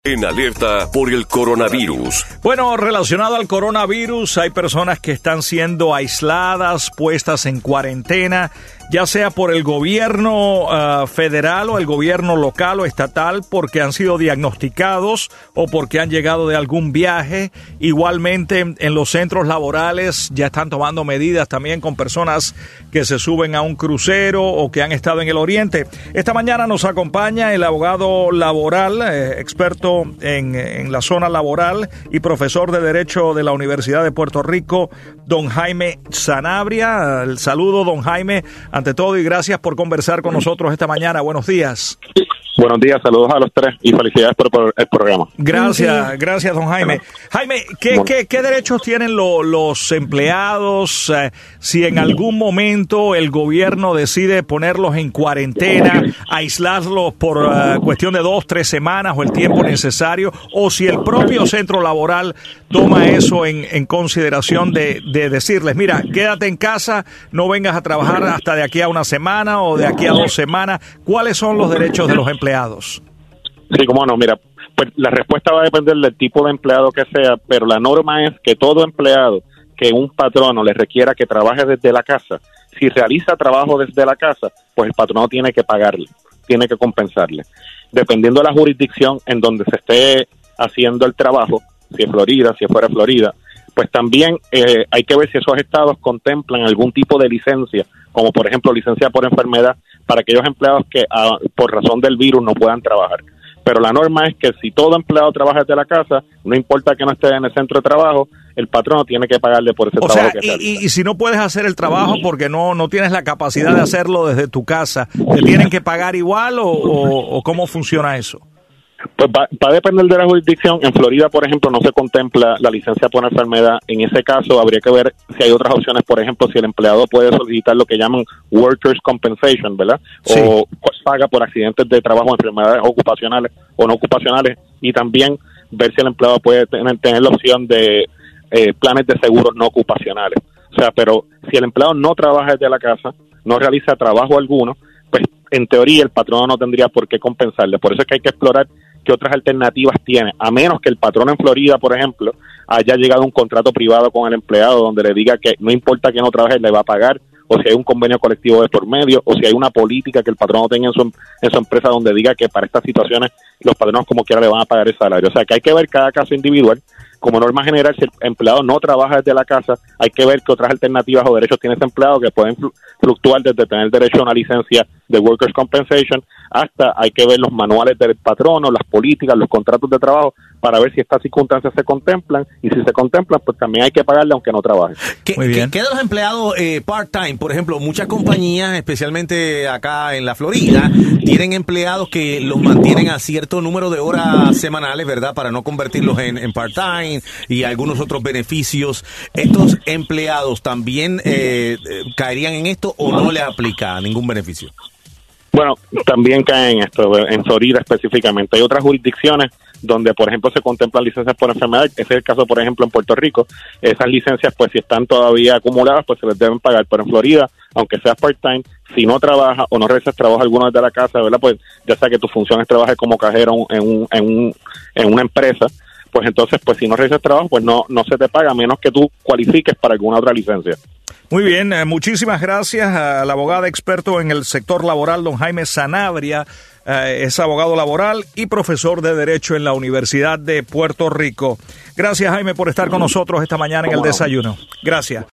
En alerta por el coronavirus. Bueno, relacionado al coronavirus, hay personas que están siendo aisladas, puestas en cuarentena, ya sea por el gobierno federal o el gobierno local o estatal, porque han sido diagnosticados o porque han llegado de algún viaje. Igualmente, en los centros laborales ya están tomando medidas también con personas que se suben a un crucero o que han estado en el oriente. Esta mañana nos acompaña el abogado laboral, experto en la zona laboral y profesor de Derecho de la Universidad de Puerto Rico, don Jaime Sanabria. El saludo, don Jaime, ante todo, y gracias por conversar con nosotros esta mañana. Buenos días. Buenos días, saludos a los tres y felicidades por el programa. Gracias, don Jaime. Jaime, ¿qué derechos tienen los empleados si en algún momento el gobierno decide ponerlos en cuarentena, aislarlos por cuestión de 2-3 semanas o el tiempo necesario, o si el propio centro laboral toma eso en consideración de decirles, mira, quédate en casa, no vengas a trabajar hasta de aquí a una semana o de aquí a 2 semanas? ¿Cuáles son los derechos de los empleados? Sí, cómo no, mira, pues la respuesta va a depender del tipo de empleado que sea, pero la norma es que todo empleado que un patrono le requiera que trabaje desde la casa, si realiza trabajo desde la casa, pues el patrono tiene que pagarle, tiene que compensarle. Dependiendo de la jurisdicción en donde se esté haciendo el trabajo, si es Florida, si es fuera de Florida, pues también hay que ver si esos estados contemplan algún tipo de licencia, como por ejemplo licencia por enfermedad, para aquellos empleados que por razón del virus no puedan trabajar. Pero la norma es que si todo empleado trabaja desde la casa, no importa que no esté en el centro de trabajo, el patrono tiene que pagarle por ese trabajo que realiza. Y si no puedes hacer el trabajo porque no tienes la capacidad de hacerlo desde tu casa, ¿te tienen que pagar igual o cómo funciona eso? Pues va a depender de la jurisdicción. En Florida, por ejemplo, no se contempla la licencia por enfermedad. En ese caso, habría que ver si hay otras opciones. Por ejemplo, si el empleado puede solicitar lo que llaman Workers' Compensation, ¿verdad? Sí. O paga por accidentes de trabajo, enfermedades ocupacionales o no ocupacionales. Y también ver si el empleado puede tener la opción de planes de seguros no ocupacionales. O sea, pero si el empleado no trabaja desde la casa, no realiza trabajo alguno, pues en teoría el patrono no tendría por qué compensarle. Por eso es que hay que explorar qué otras alternativas tiene, a menos que el patrono en Florida, por ejemplo, haya llegado a un contrato privado con el empleado donde le diga que no importa que no trabaje, le va a pagar, o si hay un convenio colectivo de por medio, o si hay una política que el patrono tenga en su empresa donde diga que para estas situaciones los patronos como quiera le van a pagar el salario. O sea, que hay que ver cada caso individual. Como norma general, si el empleado no trabaja desde la casa, hay que ver qué otras alternativas o derechos tiene ese empleado, que pueden fluctuar desde tener derecho a una licencia de Workers' Compensation hasta hay que ver los manuales del patrono, las políticas, los contratos de trabajo, para ver si estas circunstancias se contemplan, y si se contemplan, pues también hay que pagarle aunque no trabaje. ¿Qué de los empleados part-time? Por ejemplo, muchas compañías, especialmente acá en la Florida, tienen empleados que los mantienen a cierto número de horas semanales, ¿verdad? Para no convertirlos en part-time y algunos otros beneficios. ¿Estos empleados también caerían en esto o no les aplica ningún beneficio? Bueno, también caen en esto, en Florida específicamente. Hay otras jurisdicciones donde, por ejemplo, se contemplan licencias por enfermedad. Ese es el caso, por ejemplo, en Puerto Rico. Esas licencias, pues, si están todavía acumuladas, pues se les deben pagar. Pero en Florida, aunque seas part-time, si no trabajas o no realizas trabajo alguno desde la casa, ¿verdad? Pues ya sea que tu función es trabajar como cajero en una empresa, pues entonces, pues si no realizas trabajo, pues no se te paga, a menos que tú cualifiques para alguna otra licencia. Muy bien, muchísimas gracias a la abogada experto en el sector laboral, don Jaime Sanabria. Es abogado laboral y profesor de Derecho en la Universidad de Puerto Rico. Gracias, Jaime, por estar con nosotros esta mañana en el desayuno. Gracias.